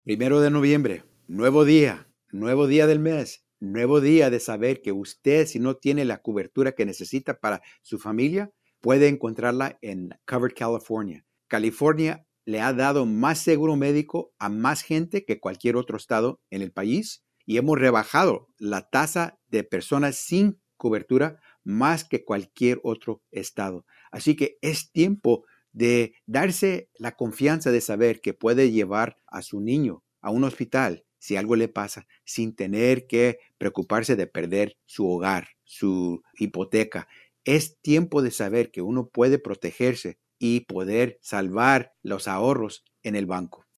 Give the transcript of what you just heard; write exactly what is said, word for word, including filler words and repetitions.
Primero de noviembre, nuevo día, nuevo día del mes, nuevo día de saber que usted, si no tiene la cobertura que necesita para su familia, puede encontrarla en Covered California. California le ha dado más seguro médico a más gente que cualquier otro estado en el país y hemos rebajado la tasa de personas sin cobertura más que cualquier otro estado. Así que es tiempo de darse la confianza de saber que puede llevar a su niño a un hospital si algo le pasa, sin tener que preocuparse de perder su hogar, su hipoteca. Es tiempo de saber que uno puede protegerse y poder salvar los ahorros en el banco.